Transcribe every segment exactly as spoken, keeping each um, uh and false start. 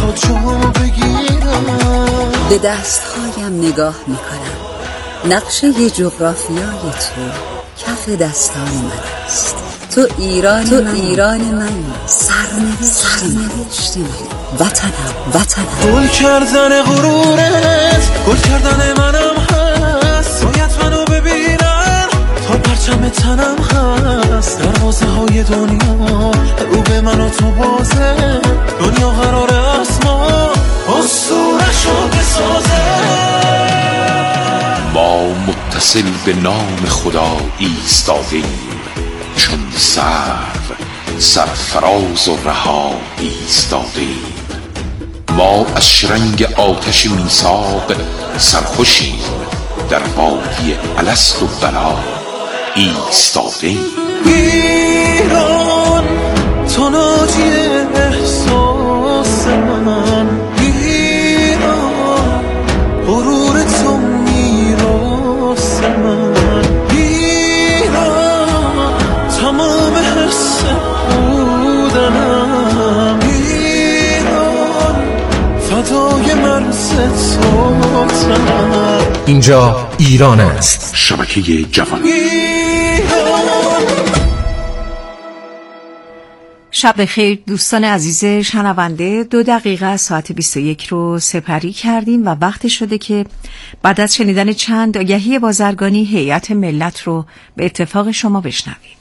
منو جا بگیرن. به دستهایم نگاه میکنم، نقشه جغرافیای تو کف دستان من است. تو ایران تو من ایران من سرنوشت من، وطنم وطنم. گل کردن غرورت گل کردن منم هست. باید منو ببینن تا پرچم تنم هست. دروازه های دنیا رو به من و تو بازه. دنیا قراره از ما اسطوره‌شو بسازه. ما متصل به نام خدا ایستادیم، چون سرو سرفراز و رها ایستادیم. ما از شرنگ آتش میثاق سرخوشیم، در وادی الست و بلا ایستادیم. ایران تو ناجی احساس من، ایران غرور تو میراث من، ایران تمام حس بودنم، ایران فدای مرز توتم. اینجا ایران است. شبکه جوان. شب بخیر دوستان عزیز شنونده. دو دقیقه از ساعت بیست و یک رو سپری کردیم و وقت شده که بعد از شنیدن چند آگهی بازرگانی هیئت ملت رو به اتفاق شما بشنویم.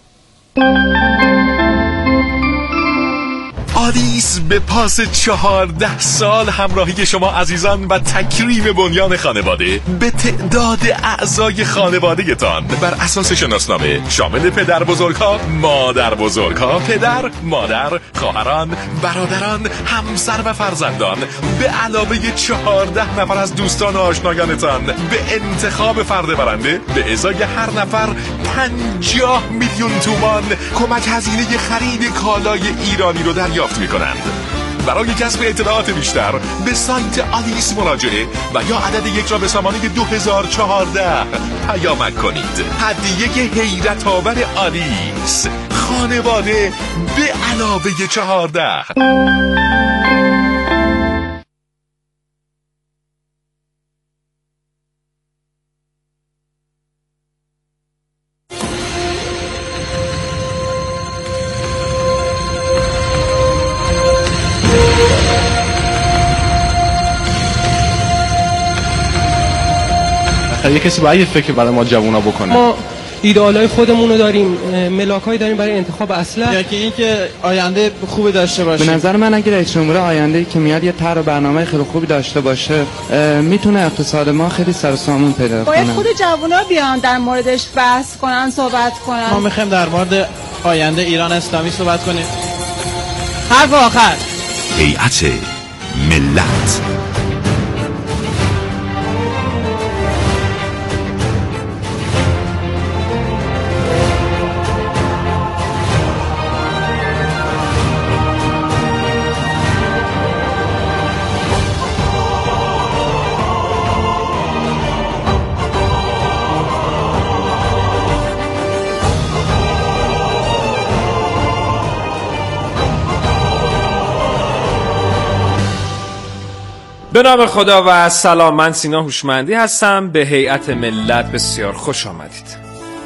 آلیس به پاس چهارده سال همراهی شما عزیزان و تکریم بنیان خانواده به تعداد اعضای خانواده تان بر اساس شناسنامه شامل پدر بزرگها، مادر بزرگها، پدر، مادر، خواهران، برادران، همسر و فرزندان به علاوه چهارده نفر از دوستان و آشنایانتان به انتخاب فرد برنده به ازای هر نفر پنجاه میلیون تومان کمک هزینه خرید کالای ایرانی رو دریافت می کنند. برای کسب اطلاعات بیشتر به سایت آلیس مراجعه و یا عدد یک را به سامانه دو هزار و چهارده پیامک کنید. هدیه حیرت آور آلیس، خانواده به علاوه چهارده. یه کسی باید فکر برای ما جوونا بکنه. ما ایدئالای خودمون رو داریم، ملاکایی داریم برای انتخاب اسلحه، یا که این که آینده خوبی داشته باشه. به نظر من اگه رئیس جمهور آینده که میاد یه طرح و برنامه خیلی خوبی داشته باشه، میتونه اقتصاد ما خیلی سر و سامون پیدا کنه. باید خود جوونا بیان در موردش بحث کنن، صحبت کنن. ما میخوایم در مورد آینده ایران اسلامی صحبت کنیم. حرف آخر. هیئت ملت. به نام خدا و سلام. من سینا هوشمندی هستم. به هیئت ملت بسیار خوش آمدید.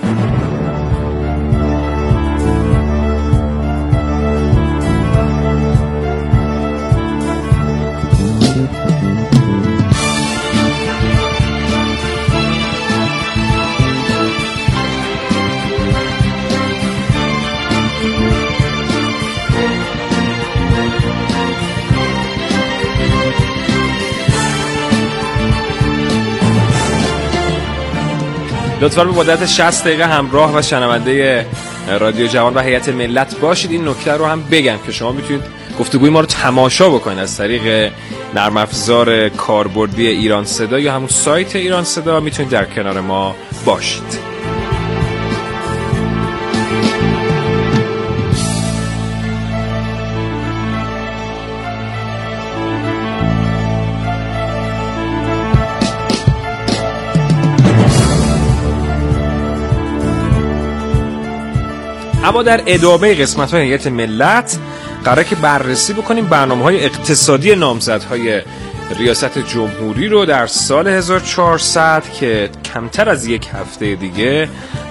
لطفاً به مدت شصت دقیقه همراه و شنونده رادیو جوان و هیئت ملت باشید. این نکته رو هم بگم که شما میتونید گفتگوی ما رو تماشا بکنید از طریق نرم افزار کاربردی ایران صدا یا همون سایت ایران صدا. میتونید در کنار ما باشید. اما در ادامه قسمت‌های هیئت ملت قراره که بررسی بکنیم برنامه‌های اقتصادی نامزدهای ریاست جمهوری رو در سال هزار و چهارصد که کمتر از یک هفته دیگه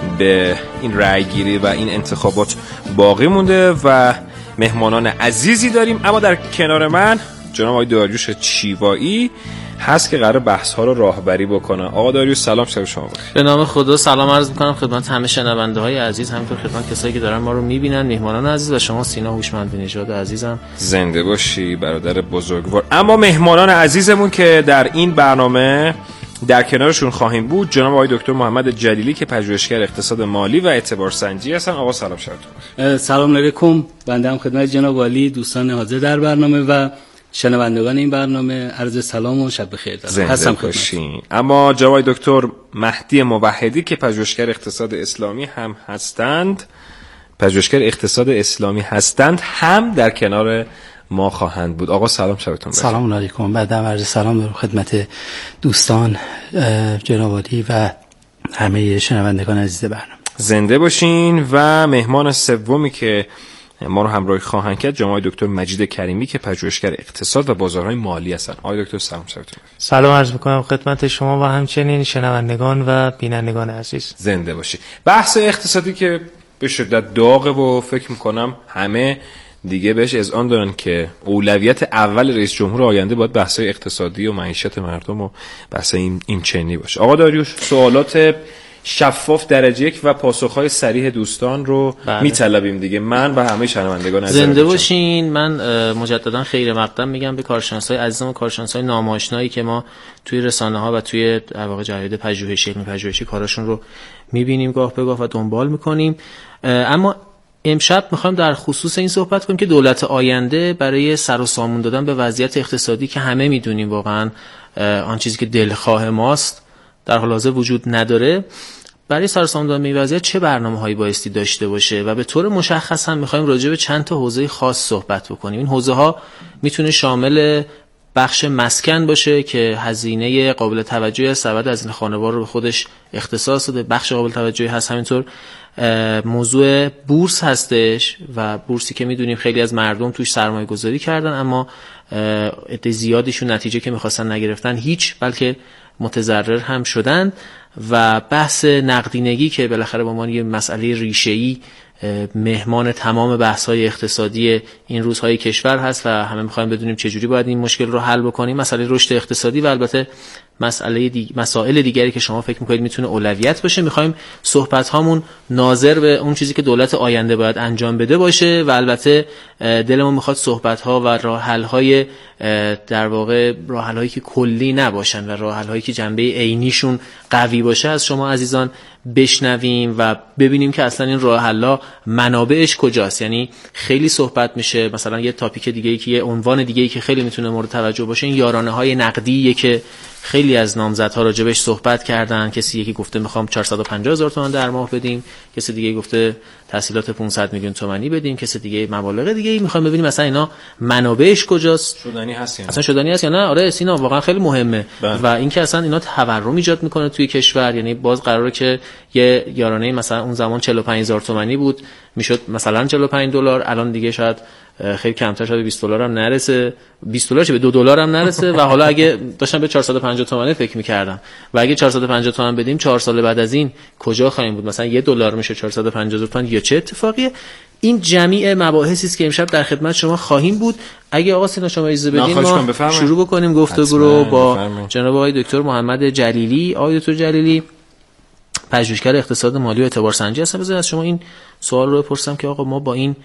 به این رأی‌گیری و این انتخابات باقی مونده و مهمانان عزیزی داریم. اما در کنار من جناب آقای داریوش چیوایی هست که قرار بحث ها رو راهبری بکنه. آقا داریوش سلام، شب شما بخیر. به نام خدا سلام عرض می‌کنم خدمت همه شنونده های عزیز، همینطور خدمت کسایی که دارن ما رو می‌بینن، میهمانان عزیز و شما سینا هوشمند نژاد عزیزم. زنده باشی برادر بزرگوار. اما مهمانان عزیزمون که در این برنامه در کنارشون خواهیم بود جناب آقای دکتر محمد جلیلی که پژوهشگر اقتصاد مالی و اعتبار سنجی هستن. آقا سلام، شبتون بخیر. سلام علیکم. بنده هم خدمت جناب عالی، دوستان حاضر در برنامه و شنوندگان این برنامه عرض سلام و شب بخیر دارم. هستم باشین. اما جناب دکتر مهدی موحدی که پژوهشگر اقتصاد اسلامی هم هستند پژوهشگر اقتصاد اسلامی هستند هم در کنار ما خواهند بود. آقا سلام، شبتون بخیر. سلام علیکم. بعد هم عرض سلام دارم خدمت دوستان جناب عالی و همه شنوندگان عزیز برنامه. زنده باشین. و مهمان سومی که ما رو همراهی خواهند کرد جناب دکتر مجید کریمی که پژوهشگر اقتصاد و بازارهای مالی هستند. آقای دکتر سلام، شبتون بخیر. سلام عرض می‌کنم خدمت شما و همچنین شنوندگان و بینندگان عزیز. زنده باشید. بحث اقتصادی که به شدت داغه و فکر می‌کنم همه دیگه بهش اذعان دارن که اولویت اول رئیس جمهور آینده باید بحث‌های اقتصادی و معیشت مردم و بحث این این چنینی باشه. آقا داریوش، سوالات شفاف درجه یک و پاسخهای صریح دوستان رو میطلبیم دیگه. من و همه شنوندگان زنده باشین. من مجددا خیر مقدم میگم به کارشناسای عزیزم و کارشناسای ناماشنایی که ما توی رسانه‌ها و توی در واقع جراید پژوهشی علمی پژوهشی کاراشون رو میبینیم گاه به گاه و دنبال میکنیم. اما امشب میخوایم در خصوص این صحبت کنیم که دولت آینده برای سر و سامون دادن به وضعیت اقتصادی که همه میدونیم واقعا آن چیزی که دلخواه ماست در حال حاضر وجود نداره، برای سر و سامون دادن به این وضعیت چه برنامه‌هایی بایستی داشته باشه و به طور مشخص هم میخوایم راجع به چند تا حوزه خاص صحبت بکنیم. این حوزه‌ها میتونه شامل بخش مسکن باشه که هزینه قابل توجهی از سبد از این خانوار رو به خودش اختصاص داده، بخش قابل توجهی هست. همینطور موضوع بورس هستش و بورسی که میدونیم خیلی از مردم توش سرمایه گذاری کردن اما عده زیادیشون نتیجه که میخواستن نگرفتن هیچ، بلکه متضرر هم شدن. و بحث نقدینگی که بالاخره به عنوان یه مسئله ریشه‌ای مهمان تمام بحث‌های اقتصادی این روزهای کشور هست و همه می‌خوایم بدونیم چجوری باید این مشکل رو حل بکنیم. مسئله رشد اقتصادی و البته مسئله دیگ... مسائل دیگری که شما فکر می‌کنید میتونه اولویت باشه. می‌خوایم صحبت‌هامون ناظر به اون چیزی که دولت آینده باید انجام بده باشه و البته دلمون می‌خواد صحبت‌ها و راه حل‌های در واقع راه حل‌هایی که کلی نباشن و راه حل‌هایی که جنبه عینیشون قوی باشه از شما عزیزان بشنویم و ببینیم که اصلا این راه حل‌ها منابعش کجاست. یعنی خیلی صحبت میشه، مثلا یه تاپیک دیگه‌ای که یه عنوان دیگه‌ای که خیلی میتونه مورد توجه باشه این یارانه‌های نقدیه که خیلی از نامزدها راجبش صحبت کردن. کسی یکی گفته میخوام چهارصد و پنجاه هزار تومان در ماه بدیم، کسی دیگه گفته تسهیلات پانصد میلیون تومانی بدیم، کسی دیگه مبالغ دیگه. میخوایم ببینیم مثلا اینا منابعش کجاست، شدنی هست یا نه؟ اصلا شدنی هست یا نه. آره سینا واقعا خیلی مهمه بله. و اینکه اصلا اینا تورم ایجاد میکنه توی کشور. یعنی باز قراره که یه یارانه مثلا اون زمان چهل و پنج هزار تومانی بود میشد مثلا چهل و پنج دلار، الان دیگه شاید خیلی کمتر شده، بیست دلار هم نرسه، بیست دلار چه به دو دلار هم نرسه و حالا اگه داشتم به چهارصد و پنجاه تومانی فکر می‌کردم و اگه چهارصد و پنجاه تومان بدیم چهار سال بعد از این کجا خواهیم بود؟ مثلا یک دلار میشه چهارصد و پنجاه تومان یا چه اتفاقیه؟ این جمیع مباحثی است که امشب در خدمت شما خواهیم بود. اگه آقا سینا شما اجازه بدین ما شروع بکنیم گفتگو رو با بفرمین. جناب آقای دکتر محمد جلیلی. آقای دکتر جلیلی پژوهشگر اقتصاد مالی و اعتبار سنجی هستن. بذارید از شما این سوال رو بپرسم که آقا ما با این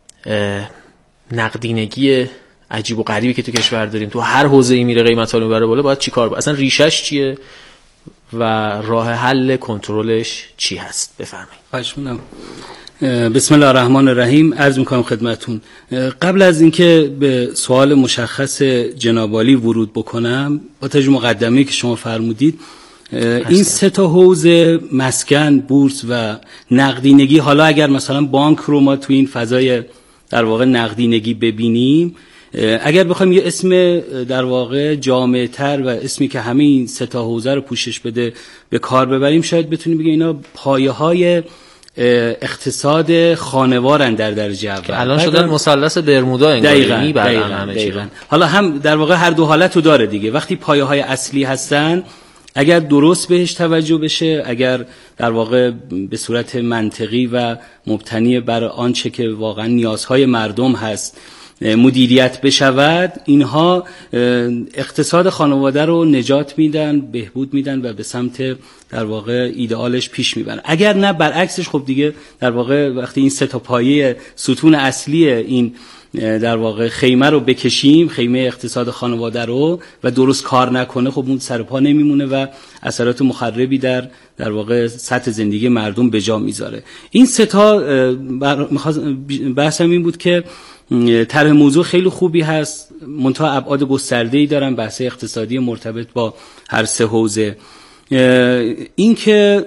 نقدینگی عجیب و غریبی که تو کشور داریم، تو هر حوزه‌ای میره قیمت‌ها رو میبره بالا، باید چیکار؟ اصلا ریشش چیه و راه حل کنترلش چی هست؟ بفرمایید. خواهش می‌کنم. بسم الله الرحمن الرحیم. عرض می‌کنم خدمتتون قبل از اینکه به سوال مشخص جناب عالی ورود بکنم با توجه مقدمه‌ای که شما فرمودید، این سه تا حوزه مسکن، بورس و نقدینگی، حالا اگر مثلا بانک رو ما تو این فضای در واقع نقدینگی ببینیم، اگر بخوایم یه اسم در واقع جامع‌تر و اسمی که همه این سه تا حوزه رو پوشش بده به کار ببریم، شاید بتونیم بگیم اینا پایه‌های اقتصاد خانوارن در درجه اول که الان شدن مثلث برمودا انگار میبرن همه چی. حالا هم در واقع هر دو حالت رو داره دیگه. وقتی پایه های اصلی هستن اگر درست بهش توجه بشه، اگر در واقع به صورت منطقی و مبتنی بر آنچه که واقعا نیازهای مردم هست مدیریت بشود، اینها اقتصاد خانواده رو نجات میدن، بهبود میدن و به سمت در واقع ایدئالش پیش میبرن. اگر نه برعکسش خب دیگه در واقع وقتی این سه تا پایه ستون اصلی این در واقع خیمه رو بکشیم، خیمه اقتصاد خانواده رو، و درست کار نکنه، خب اون سر پا نمیمونه و اثرات مخربی در در واقع سطح زندگی مردم به جا میذاره. این سه تا بحثم این بود که طرح موضوع خیلی خوبی هست، منتها ابعاد گسترده‌ای دارن، بحث اقتصادی مرتبط با هر سه حوزه. این که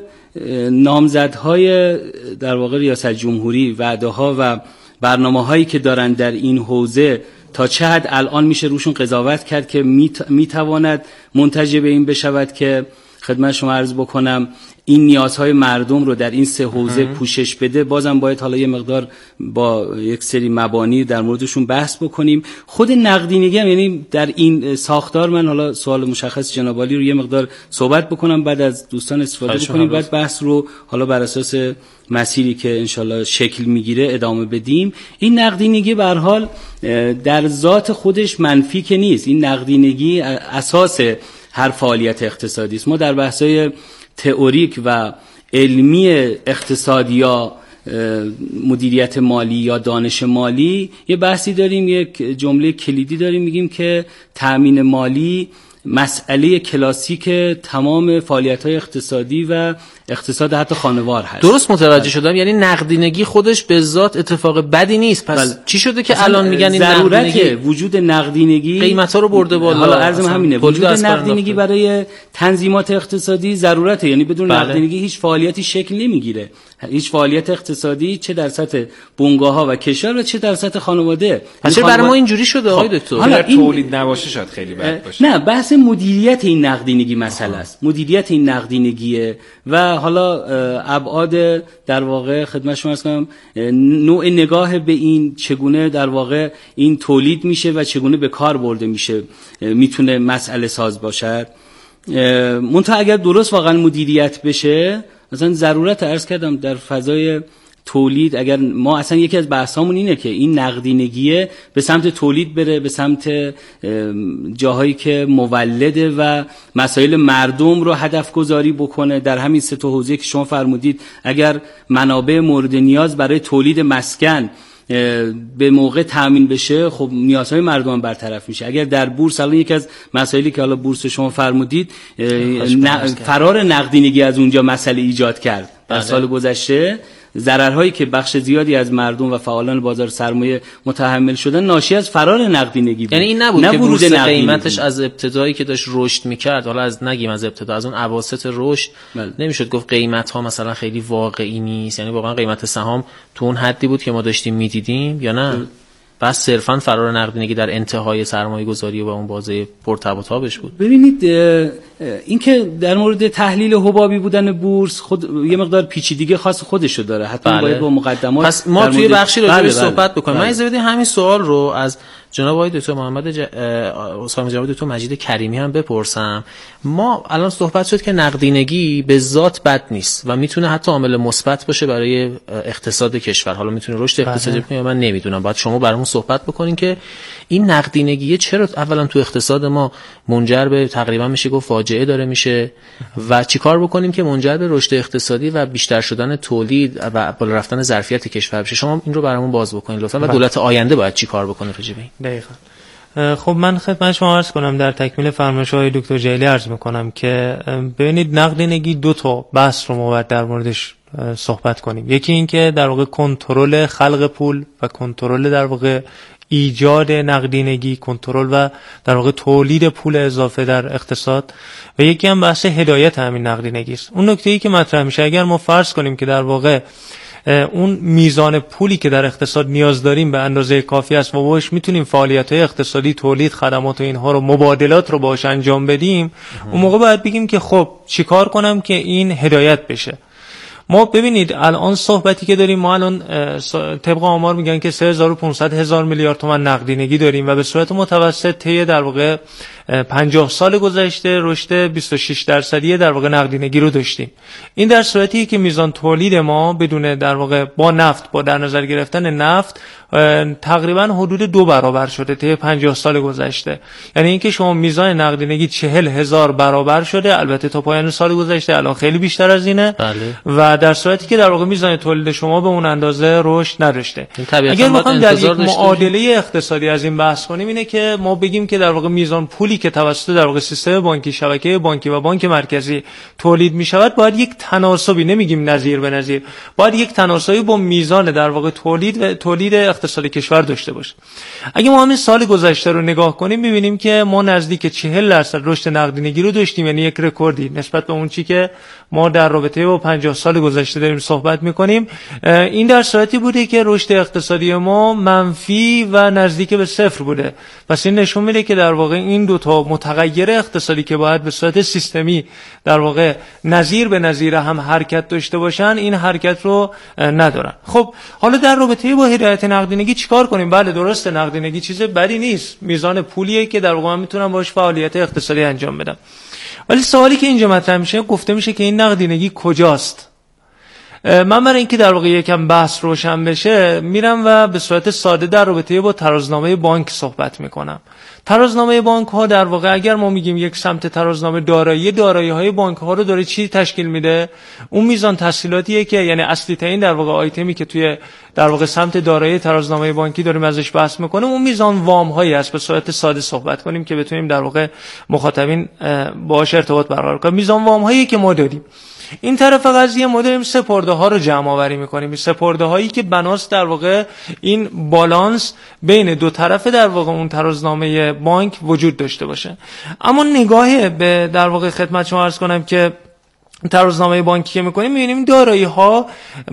نامزدهای در واقع ریاست جمهوری وعده‌ها و برنامه‌هایی که دارن در این حوزه تا چه حد الان میشه روشون قضاوت کرد که میتواند منتج به این بشود که خدمت شما عرض بکنم این نیازهای مردم رو در این سه حوزه پوشش بده، بازم باید حالا یه مقدار با یک سری مبانی در موردشون بحث بکنیم. خود نقدینگی هم یعنی در این ساختار، من حالا سوال مشخص جناب عالی رو یه مقدار صحبت بکنم، بعد از دوستان استفاده بکنیم، بعد بحث رو حالا بر اساس مسیری که انشالله شکل میگیره ادامه بدیم. این نقدینگی به هر حال در ذات خودش منفی که نیست، این نقدینگی اساس هر فعالیت اقتصادی است. ما در بحث‌های تئوریک و علمی اقتصاد یا مدیریت مالی یا دانش مالی یه بحثی داریم، یک جمله کلیدی داریم، میگیم که تأمین مالی مسئله کلاسیک تمام فعالیت‌های اقتصادی و اقتصاد حتی خانوار هست. درست متوجه شدم، یعنی نقدینگی خودش به ذات اتفاق بدی نیست. پس بل. چی شده که الان میگن این نقدینگی وجود نقدینگی قیمت‌ها رو برده بالا؟ حالا عرضم همینه، وجود نقدینگی برای تنظیمات اقتصادی ضرورته، یعنی بدون بله. نقدینگی هیچ فعالیتی شکل نمیگیره، هیچ فعالیت اقتصادی چه در سطح بنگاه‌ها و کشور و چه در سطح خانواده. پس برای خانواده... ما اینجوری شده آقای دکتر؟ حالا این... تولید نباشه شاید خیلی بد باشه. نه، بحث مدیریت این نقدینگی مسئله است. مدیریت این نقدینگیه و حالا ابعاد در واقع خدمت شما عرض کنم نوع نگاه به این چگونه در واقع این تولید میشه و چگونه به کار برده میشه میتونه مسئله ساز باشد. منتها اگر درست واقعا مدیریت بشه، مثلا ضرورت عرض کردم در فضای تولید، اگر ما اصلا یکی از بحثامون اینه که این نقدینگیه به سمت تولید بره، به سمت جاهایی که مولده و مسائل مردم رو هدف گذاری بکنه. در همین سه تا حوزه که شما فرمودید، اگر منابع مورد نیاز برای تولید مسکن به موقع تامین بشه، خب نیازهای مردم برطرف میشه. اگر در بورس، الان یکی از مسائلی که حالا بورس شما فرمودید، فرار نقدینگی از اونجا مسئله ایجاد کرد در سال گذشته، ضررهایی که بخش زیادی از مردم و فعالان بازار سرمایه متحمل شدن ناشی از فرار نقدینگی بود. یعنی این نبود که بورس قیمتش از ابتدایی که داشت رشد میکرد، حالا از نگیم از ابتدا، از اون اواسط رشد نمیشد گفت قیمت ها مثلا خیلی واقعی نیست، یعنی واقعا قیمت سهام تو اون حدی بود که ما داشتیم میدیدیم یا نه؟ بس صرفا فرار نقدینگی در انتهای سرمایه گذاری و اون بازه پرتب و تابش بود. ببینید این که در مورد تحلیل حبابی بودن بورس خود یه مقدار پیچیدگی خاص خودشو داره، حتما بله. باید با مقدمات پس ما توی بخشی راجع به صحبت بکنیم. من اجازه بدید همین سوال رو از جناب آقای دکتر محمد ج... اسلام جناب دکتر مجید کریمی هم بپرسم. ما الان صحبت شد که نقدینگی به ذات بد نیست و میتونه حتی عامل مثبت باشه برای اقتصاد کشور، حالا میتونه رشد اقتصادی کنه، من نمیدونم، باید شما برامون صحبت بکنین که این نقدینگی چرا اولا تو اقتصاد ما منجر به تقریبا میشه گفت فاجعه داره میشه و چیکار بکنیم که منجر به رشد اقتصادی و بیشتر شدن تولید و بالا رفتن ظرفیت کشور بشه. شما این رو برامون باز بکنین لطفا و دولت آینده باید چیکار بکنه راجع به این. دقیقاً. خب من خدمت شما عرض کنم در تکمیل فرمایش‌های دکتر جلیلی عرض می‌کنم که ببینید نقدینگی دو تا بحث رو ما باید در موردش صحبت کنیم. یکی این که در واقع کنترل خلق پول و کنترل در واقع ایجاد نقدینگی، کنترل و در واقع تولید پول اضافه در اقتصاد، و یکی هم بحث هدایت همین نقدینگی است. اون نکته‌ای که مطرح میشه، اگر ما فرض کنیم که در واقع اون میزان پولی که در اقتصاد نیاز داریم به اندازه کافی است و باهاش میتونیم فعالیت‌های اقتصادی، تولید، خدمات و اینها رو، مبادلات رو باهاش انجام بدیم، اون موقع باید بگیم که خب چیکار کنم که این هدایت بشه. ما ببینید الان صحبتی که داریم، ما الان طبق آمار میگن که سه هزار و پانصد هزار میلیارد تومان نقدینگی داریم و به صورت متوسط طی در واقع پنجاه سال گذشته رشد بیست و شش درصدی در واقع نقدینگی رو داشتیم. این در صورتی که میزان تولید ما بدون در واقع با نفت، با در نظر گرفتن نفت تقریبا حدود دو برابر شده طی پنجاه سال گذشته. یعنی اینکه شما میزان نقدینگی چهل هزار برابر شده، البته تا پایان سال گذشته الان خیلی بیشتر از اینه. بله. و در صورتی که در واقع میزان تولید شما به اون اندازه رشد نداشته. اگر بخوام در یک معادله اقتصادی از این بحث کنیم اینه که ما بگیم که در واقع میزان پولی که توسط در واقع سیستم بانکی، شبکه بانکی و بانک مرکزی تولید میشود باید یک تناسبی، نمیگیم نظیر به نظیر، باید یک تناسبی با میزان در واقع تولید و تولید اقتصاد کشور داشته باشه. اگه ما همین سال گذشته رو نگاه کنیم می‌بینیم که ما نزدیک چهل درصد رشد نقدینگی رو داشتیم، یعنی یک رکوردی نسبت به اون چیزی که ما در رابطه با پنجاه سال گذشته داریم صحبت می‌کنیم. این در صورتی بوده که رشد اقتصادی ما منفی و نزدیک به صفر بوده. پس این نشون میده که در واقع این دو تا متغیر اقتصادی که باید به صورت سیستمی در واقع نظیر به نظیر هم حرکت داشته باشن، این حرکت رو ندارن. خب حالا در رابطه با هدایت نقدینگی چیکار کنیم؟ بله درسته، نقدینگی چیز بدی نیست، میزان پولیه که در واقع من میتونم باهاش فعالیت اقتصادی انجام بدم. ولی سوالی که اینجا مطرح میشه، گفته میشه که این نقدینگی کجاست؟ من برای اینکه در واقع یکم بحث روشن بشه میرم و به صورت ساده در رابطه با ترازنامه بانک صحبت میکنم. ترازنامه بانک ها در واقع اگر ما میگیم یک سمت ترازنامه دارایی، دارایی های بانک ها رو داره چی تشکیل میده؟ اون میزان تسهیلاتیه که یعنی اصلی ترین در واقع آیتمی که توی در واقع سمت دارایی ترازنامه بانکی داریم ازش بحث میکنیم، اون میزان وام هایی است. به صورت ساده صحبت کنیم که بتونیم در واقع مخاطبین باهاش ارتباط برقرار کنیم. میزان وام هایی که ما داریم. این طرف قضیه ما داریم سپرده ها رو جمع آوری میکنیم، سپرده هایی که بناست در واقع این بالانس بین دو طرف در واقع اون ترازنامه بانک وجود داشته باشه. اما نگاه به در واقع خدمت شما عرض کنم که ترازنامه بانکی که میکنیم میبینیم دارایی ها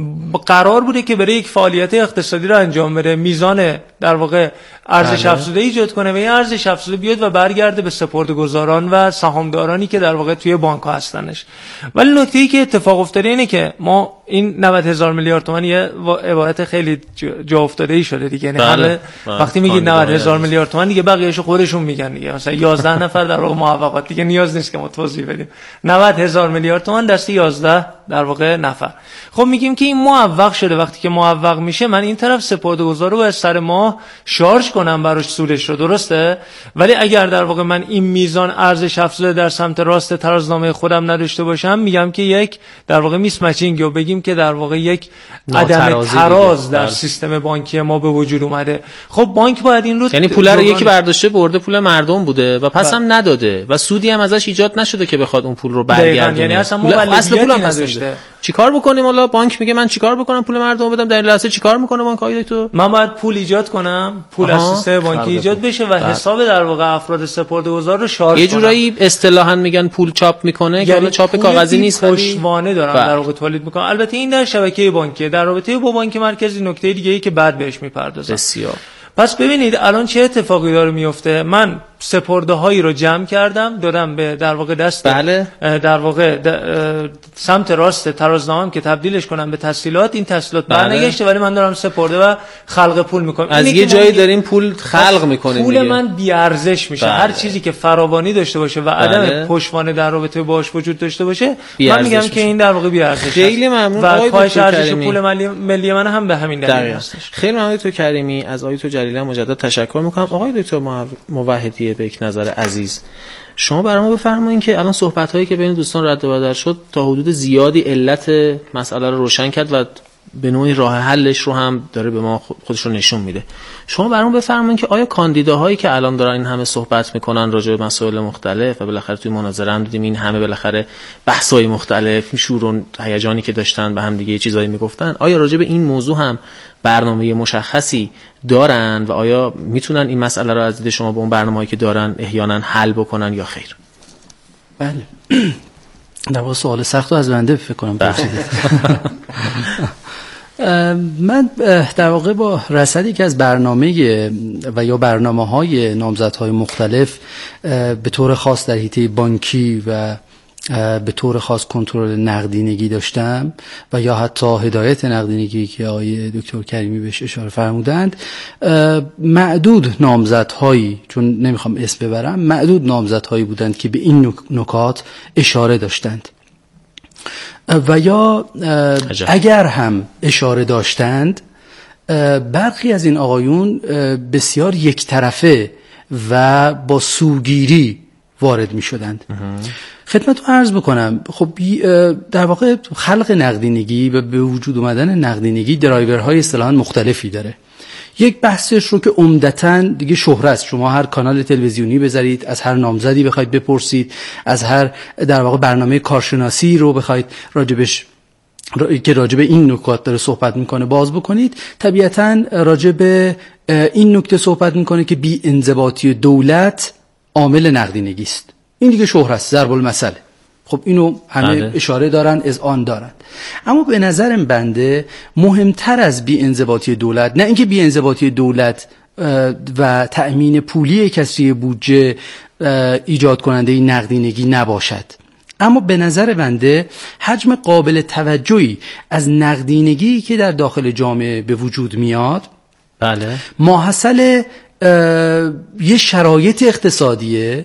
قرار بوده که برای یک فعالیت اقتصادی رو انجام بده، میزان در واقع ارزش افزوده ایجاد کنه و این ارزش افزوده بیاد و برگرده به سپرده‌گذاران و سهامدارانی که در واقع توی بانک ها هستنش. ولی نکته‌ای که اتفاق افتاده اینه که ما این نود هزار میلیارد تومان یه عبارت خیلی جا افتاده ای شده دیگه. یعنی همه وقتی میگید نود هزار میلیارد تومان دیگه بقیه‌اشو خودشون میگن دیگه، مثلا یازده نفر در واقع موفقات دیگه نیاز نیست که ما توضیح بدیم. نود هزار میلیارد تومان دسته یازده در واقع نفر. خب میگیم که این موفق شده. وقتی که موفق میشه من این طرف سپرده‌گذار رو باید سر ماه شارژ کنم براش سودش رو، درسته؟ ولی اگر در واقع من این میزان ارزش افزوده در سمت راست ترازنامه خودم نداشته باشم، میگم که یک در واقع میس مچینگ، یا بگیم که در واقع یک عدم تراز در سیستم بانکی ما به وجود اومده. خب بانک باید این رو، یعنی پول رو یکی برداشته برده پول مردم بوده و پس هم نداده و سودی هم ازش ایجاد نشده که بخواد اون پول رو برگردونه. یعنی اصلا اصل پول هم نداشته. چیکار بکنیم حالا؟ بانک میگه من چیکار بکنم پول مردم بدم، در این لحظه چیکار میکنه بانک آقای دکتر؟ من باید پول ایجاد کنم، پول از سیستم بانکی ایجاد بشه و حساب در واقع افراد سپرده‌گذار رو شارژ کنم. یه جورایی اصطلاحاً میگن پول چاپ میکنه، که حالا چاپ کاغذی نیست ولی پشتوانه دارن در واقع تولید میکنن. البته این در شبکه بانکی. در رابطه با بانک مرکزی نکته دیگه ای که بعد بهش میپردازم. بسیار. پس ببینید الان چه اتفاقی داره میفته. من سپرده هایی رو جمع کردم، دادم به در واقع دست بله. در واقع سمت راست ترازنامه‌ام که تبدیلش کنم به تسهیلات. این تسهیلات بله. برنگشته، ولی من دارم سپرده و خلق پول میکنم. از یه جایی داریم پول خلق میکنیم. پول من بی ارزش میشه. بله. هر چیزی که فراوانی داشته باشه و عدم بله. پشتوانه در رابطه باهاش وجود داشته باشه، من میگم که این در واقع بی ارزش. خیلی ممنون. و کاهش ارزش پول ملی ملی من هم به همین دلیل هستش. خیلی ممنون دکتر کریمی. از آقای دکتر جلیلی مجدد تشکر میکنم. آقای دکتر موحدی به یک نظر عزیز، شما برای ما بفرمایید که الان صحبت هایی که بین دوستان رد و بدل شد تا حدود زیادی علت مسئله رو روشن کرد و به نوعی راه حلش رو هم داره به ما خودش رو نشون میده. شما برام بفرمایید که آیا کاندیداهایی که الان دارن این همه صحبت میکنن راجع به مسائل مختلف و بالاخره توی مناظره هم دیدیم این همه بالاخره بحث‌های مختلف، شور و هیجانی که داشتن به هم دیگه یه چیزایی میگفتن، آیا راجع به این موضوع هم برنامه مشخصی دارن و آیا میتونن این مسئله رو از دید شما با اون برنامه‌ای که دارن احیانا حل بکنن یا خیر؟ بله. در واقع سوال سخت رو از بنده فکر کنم پرسیدید. من در واقع با رصدی که از برنامه و یا برنامه‌های نامزدهای مختلف به طور خاص در حیطه بانکی و به طور خاص کنترل نقدینگی داشتم و یا حتی هدایت نقدینگی که آقای دکتر کریمی بهش اشاره فرمودند، معدود نامزدهایی، چون نمیخوام اسم ببرم، معدود نامزدهایی بودند که به این نکات اشاره داشتند و یا اگر هم اشاره داشتند برخی از این آقایون بسیار یک طرفه و با سوگیری وارد می شدند. خدمتتون عرض بکنم، خب در واقع خلق نقدینگی و به وجود اومدن نقدینگی درایورهای اصطلاحاً مختلفی داره. یک بحثش رو که عمدتاً دیگه شهرت است، شما هر کانال تلویزیونی بذارید، از هر نامزدی بخواید بپرسید، از هر در واقع برنامه کارشناسی رو بخواید راجبش که راجب این نکات داره صحبت میکنه باز بکنید، طبیعتاً راجب این نکته صحبت میکنه که بی انضباطی دولت عامل نقدینگی است. این دیگه شهرت است، ضرب المثل. خب اینو همه بله. اشاره دارن، از آن دارن. اما به نظرم بنده مهمتر از بی انضباطی دولت، نه اینکه بی انضباطی دولت و تأمین پولی کسری بودجه ایجاد کننده نقدینگی نباشد، اما به نظر بنده حجم قابل توجهی از نقدینگی که در داخل جامعه به وجود میاد بله ماحصل یه شرایط اقتصادیه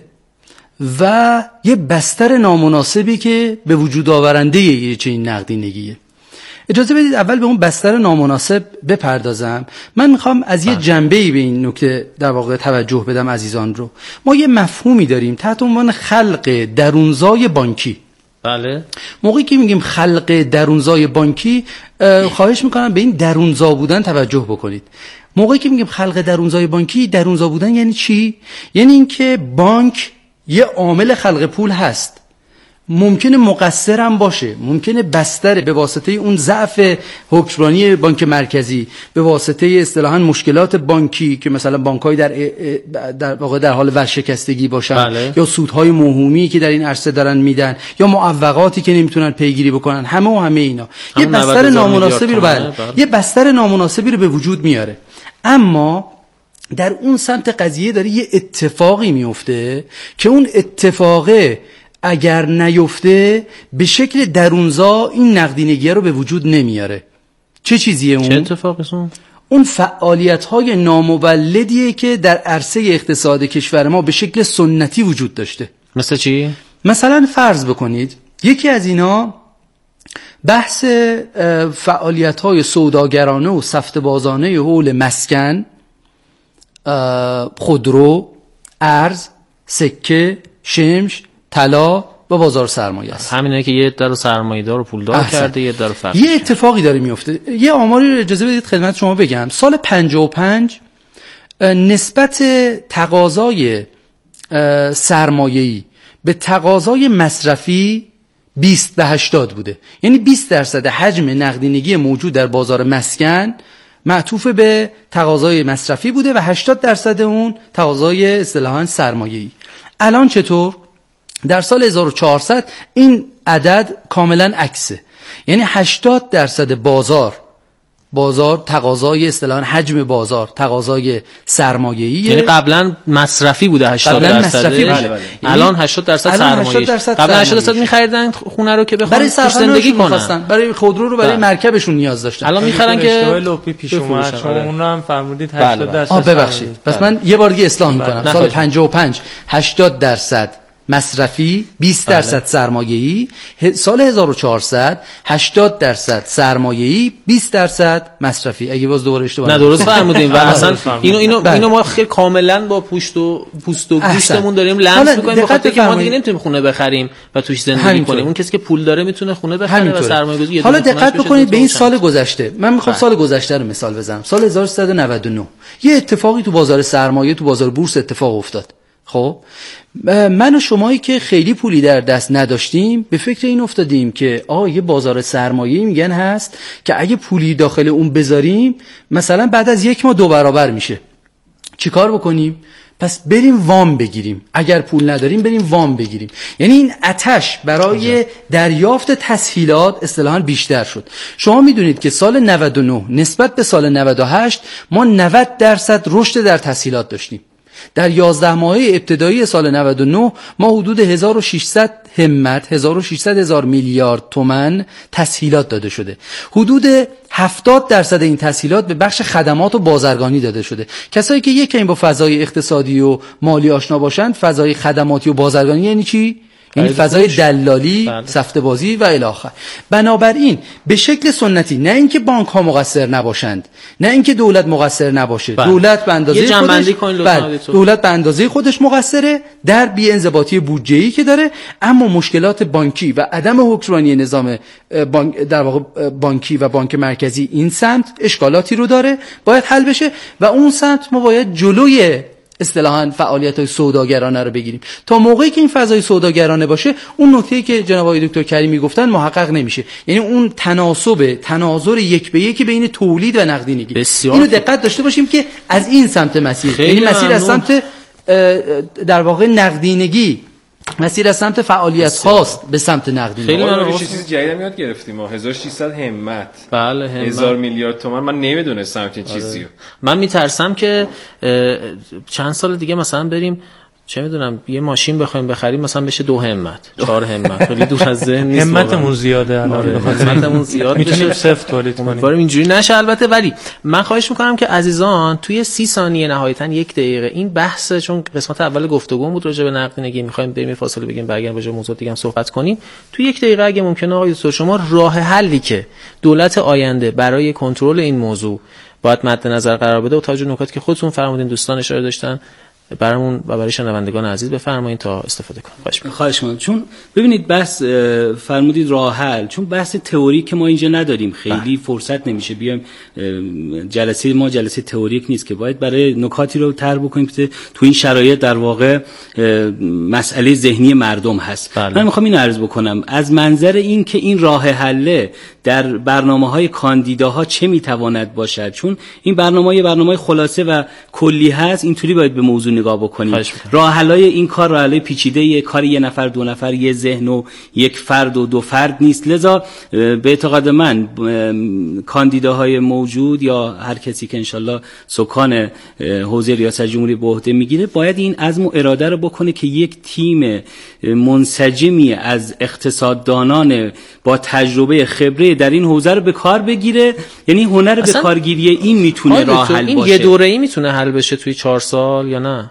و یه بستر نامناسبی که به وجود آورنده یه چنین نقدینگیه. اجازه بدید اول به اون بستر نامناسب بپردازم. من میخوام از یه جنبه‌ای به این نکته در واقع توجه بدم عزیزان رو. ما یه مفهومی داریم تحت عنوان خلق درونزای بانکی. بله. موقعی که میگیم خلق درونزای بانکی، خواهش میکنم به این درونزا بودن توجه بکنید. موقعی که میگیم خلق درونزای بانکی، درونزا بودن یعنی چی؟ یعنی اینکه بانک یه عامل خلق پول هست، ممکنه مقصر هم باشه، ممکنه بستر به واسطه اون ضعف حکمرانی بانک مرکزی، به واسطه اصطلاحاً مشکلات بانکی که مثلا بانک‌های در در واقع در حال ورشکستگی باشن، بله. یا سودهای موهومی که در این عرصه دارن میدن، یا معوقاتی که نمیتونن پیگیری بکنن، همه و همه اینا یه بستر نامناسبی رو بله یه بستر نامناسبی رو به وجود میاره. اما در اون سمت قضیه داره یه اتفاقی میفته که اون اتفاقه اگر نیفته به شکل درونزا این نقدینگی رو به وجود نمیاره. چه چیزیه اون؟ چه اتفاقی اون؟ اون فعالیت‌های نامولدیه که در عرصه اقتصاد کشور ما به شکل سنتی وجود داشته. مثل چی؟ مثلا فرض بکنید یکی از اینا بحث فعالیت‌های سوداگرانه و سفته‌بازانه حول مسکن، خودرو، ارز، سکه، شمش، طلا و بازار سرمایه است. همینه که یه در سرمایه‌دار و پولدار احسن. کرده، یه در فرق. یه اتفاقی داره میفته. یه آماری رو اجازه بدید خدمت شما بگم. سال پنجاه و پنج نسبت تقاضای سرمایه‌ای به تقاضای مصرفی بیست به هشتاد بوده. یعنی بیست درصد حجم نقدینگی موجود در بازار مسکن معطوف به تقاضای مصرفی بوده و هشتاد درصد اون تقاضای اصطلاحاً سرمایه‌ای. الان چطور؟ در سال هزار و چهارصد این عدد کاملا عکسه. یعنی هشتاد درصد بازار بازار تقاضای اصطلاحاً حجم بازار تقاضای سرمایه‌ای، یعنی قبلا مصرفی بوده هشتاد درصد، بله بله. الان هشتاد درصد سرمایه‌ای. قبلا هشتاد درصد می‌خریدن خونه رو که بخوان توش زندگی کنن، برای خودرو رو برای بله. مرکبشون نیاز داشتن. الان می‌خرن که اشتباه لپی پیش اومد، شما اون رو هم فرمودید هشتاد درصد. آ ببخشید. پس من یه بار دیگه اصلاح می‌کنم. سال پنجاه و پنج هشتاد درصد مصرفی، بیست درصد بله. سرمایه‌ای. سال هزار و چهارصد هشتاد درصد سرمایه‌ای، بیست درصد مصرفی. اگه باز دوباره اشتباه نه درست فرمودین و اصلا اینو اینو بله. اینو ما خیلی کاملا با پوشت و پوست و گوشتمون داریم لمس می‌کنیم، به خاطر که ما دیگه نمیتونیم خونه بخریم و توش زندگی کنیم. اون کسی که پول داره میتونه خونه بخره و سرمایه‌گذاری. حالا دقت بکنید به این سال گذشته. من می‌خوام سال گذشته رو مثال بزنم. سال هزار و سیصد و نود و نه یه اتفاقی تو بازار سرمایه تو بازار بورس اتفاق افتاد. خب من و شمایی که خیلی پولی در دست نداشتیم به فکر این افتادیم که آه یه بازار سرمایه‌ای میگن هست که اگه پولی داخل اون بذاریم مثلا بعد از یک ماه دو برابر میشه. چیکار بکنیم؟ پس بریم وام بگیریم. اگر پول نداریم بریم وام بگیریم. یعنی این آتش برای دریافت تسهیلات اصطلاحاً بیشتر شد. شما میدونید که سال نود و نه نسبت به سال نود و هشت ما نود درصد رشد در تسهیلات داشتیم. در یازده ماهه ابتدایی سال نود و نه ما حدود هزار و ششصد همت هزار و ششصد هزار میلیارد تومان تسهیلات داده شده. حدود هفتاد درصد این تسهیلات به بخش خدمات و بازرگانی داده شده. کسایی که یک کمی با فضای اقتصادی و مالی آشنا باشند، فضای خدماتی و بازرگانی یعنی چی؟ یعنی فضای دلالی، سفته بازی و الی آخر. بنابراین به شکل سنتی، نه اینکه بانک ها مقصر نباشند، نه اینکه دولت مقصر نباشه، بله. دولت به اندازه خودش بله. دولت به اندازه خودش مقصره در بی‌انضباطی بودجه‌ای که داره، اما مشکلات بانکی و عدم حکمرانی نظام بانک در واقع بانکی و بانک مرکزی این سمت اشکالاتی رو داره، باید حل بشه و اون سمت ما باید جلوی اصطلاحاً فعالیت‌های سوداگرانه رو بگیریم. تا موقعی که این فضای سوداگرانه باشه، اون نکته‌ای که جناب آقای دکتر کریمی گفتن محقق نمیشه. یعنی اون تناسب تناظر یک به یک بین تولید و نقدینگی. اینو دقت داشته باشیم که از این سمت مسیر، یعنی مسیر از سمت در واقع نقدینگی، مسیر از سمت فعالیت هاست به سمت نقدینگی. خیلی من یه چیز جدیدم یاد گرفتیم ما هزار و ششصد همت. بله همت. هزار میلیارد تومان من نمیدونستم که چیزیه. من میترسم که چند سال دیگه مثلا بریم چه میدونم یه ماشین بخوایم بخریم مثلا بشه دو همت، چهار همت. خیلی دور از ذهن نیست. همتمون زیاده الان. همتمون زیاد میتونیم صفر تولید کنیم. امیدوارم اینجوری نشه البته، ولی من خواهش میکنم که عزیزان توی سی ثانیه نهایتا یک دقیقه این بحث، چون قسمت اول گفتگو بود راجع به نقدینگی، میخوایم بریم فاصله بگیم برگردیم راجع به موضوع دیگه هم صحبت کنیم. توی یک دقیقه اگه ممکنه آقای دکتر شما راه حلی که دولت آینده برای کنترل این موضوع باید مد نظر قرار بده و تا جون نکاتی که خودتون فرمودین دوستان اشاره داشتن برامون و برای شنوندگان عزیز بفرمایید تا استفاده کنیم. خواهش می‌کنم. چون ببینید بحث فرمودید راه حل، چون بحث تئوریک که ما اینجا نداریم، خیلی فرصت نمیشه بیایم جلسه ما جلسه تئوریک نیست که باید برای نکاتی رو طرح بکنیم که تو این شرایط در واقع مسئله ذهنی مردم هست. بله. من می‌خوام این عرض بکنم از منظر این که این راه حل در برنامه‌های کاندیداها چه میتواند باشد، چون این برنامه برنامه خلاصه و کلی هست، اینطوری باید به موضوع نگاه بکنیم. راه حلای این کار راه حلای پیچیده، یه کار یه نفر دو نفر، یه ذهن و یک فرد و دو فرد نیست. لذا به اعتقاد من کاندیداهای موجود یا هر کسی که انشالله سکان حوزه ریاست جمهوری به عهده میگیره باید این عزم و اراده رو بکنه که یک تیم منسجمی از اقتصاددانان با تجربه خبره در این حوزه رو به کار بگیره. یعنی هنر به کارگیری این میتونه راه حل این باشه. یه دوره‌ای میتونه حل بشه توی چهار سال یا نه؟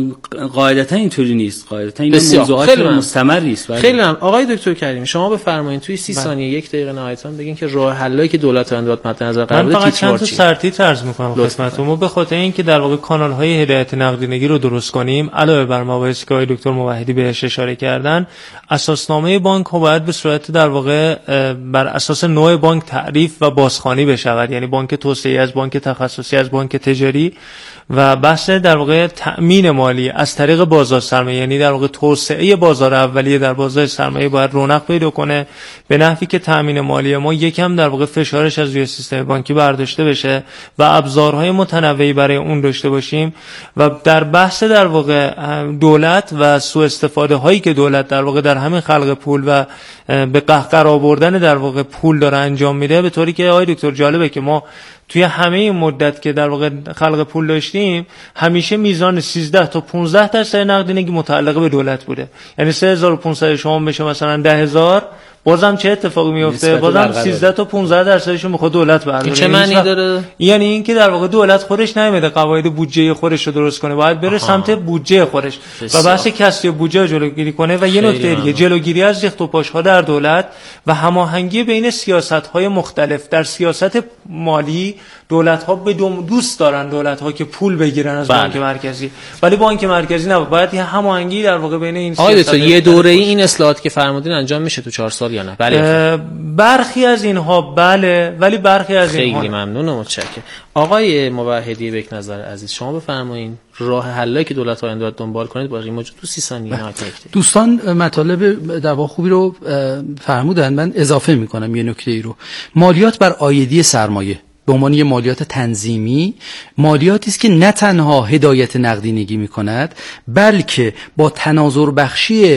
قاعدتا اینطوری نیست. قاعدتا این موضوعات مستمری است. خیلی ممنون. آقای دکتر کریمی شما بفرمایید توی سی ثانیه یک دقیقه نهایتاً بگین که راه حلایی که دولت انداد مد نظر قرار بده من فقط چند تا سرتی عرض می‌کنم خدمتتون. ما به خاطر اینکه در واقع کانال‌های هدایت نقدینگی رو درست کنیم، علاوه بر مباحثی که آقای دکتر موحدی بهش اشاره کردن، اساسنامه بانک ها باید به صورت در واقع بر اساس نوع بانک تعریف و بازخوانی بشود. یعنی بانک توسعه‌ای از بانک تخصصی از بانک تجاری و بحث در واقع تأمین مالی از طریق بازار سرمایه، یعنی در واقع توسعه بازار اولیه در بازار سرمایه باید رونق پیدا کنه به نحوی که تأمین مالی ما یکم در واقع فشارش از روی سیستم بانکی برداشته بشه و ابزارهای متنوعی برای اون داشته باشیم. و در بحث در واقع دولت و سوء استفاده هایی که دولت در واقع در همین خلق پول و به قهقر آوردن در واقع پول داره انجام میده، به طوری که آقای دکتر جالبه که ما توی همه این مدت که در واقع خلق پول داشتیم همیشه میزان سیزده تا پانزده درصد نقدینگی متعلق به دولت بوده. یعنی سه هزار و پانصد شما بشه مثلا ده هزار، بازم چه اتفاقی میفته؟ بازم سیزده تا پانزده درصدش رو میخواد دولت برداره. چه معنی داره؟ یعنی اینکه در واقع دولت خودش نمیده قواعد بودجه خودش رو درست کنه، باید بره سمت بودجه خودش و بحث کسری بودجه جلوگیری کنه. و یه نکته دیگه، جلوگیری از ریخت و پاش‌ها در دولت و هماهنگی بین سیاست‌های مختلف. در سیاست مالی دولت‌ها به دوست دارن دولت‌ها که پول بگیرن از بانک مرکزی، ولی بانک مرکزی نه. باید یه هماهنگی در واقع بین این سیاست‌ها. یه دوره‌ای این اصلاحات که فرمودین انجام میشه تو چهار سال یا نه؟ بله. برخی از اینها بله، ولی برخی از اینها خیلی ممنون و متشکرم. آقای موحدی بک نظر عزیز شما بفرمایید راه حلی که دولت آینده باید دنبال کنید باقی موجود تو سی ثانیه نهایت. دوستان مطالب در واقع خوبی رو فرمودن، من اضافه می‌کنم یه نکته ای رو. مالیات بر عایدی سرمایه به عنوان یه مالیات تنظیمی، مالیاتی است که نه تنها هدایت نقدینگی می‌کند بلکه با تناظر بخشی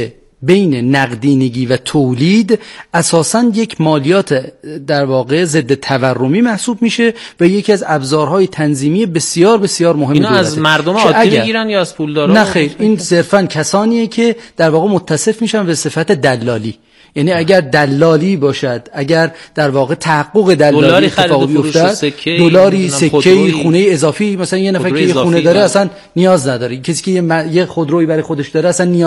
بین نقدینگی و تولید اساساً یک مالیات در واقع ضد تورمی محسوب میشه و یکی از ابزارهای تنظیمی بسیار بسیار مهم دولته. اینا از مردم عادی میگیرن یا از پولدارا؟ نه خیر، این صرفاً کسانیه که در واقع متصف میشن به صفت دلالی. یعنی اگر دلالی باشد، اگر در واقع تحقق دلالی اتفاق بیفتد، دلاری، سکه‌ای، خونه اضافی، مثلا یه نفر که یه خونه داره اصلا نیاز نداره، کسی که یه خودرویی برای خودش داره اصلا نیاز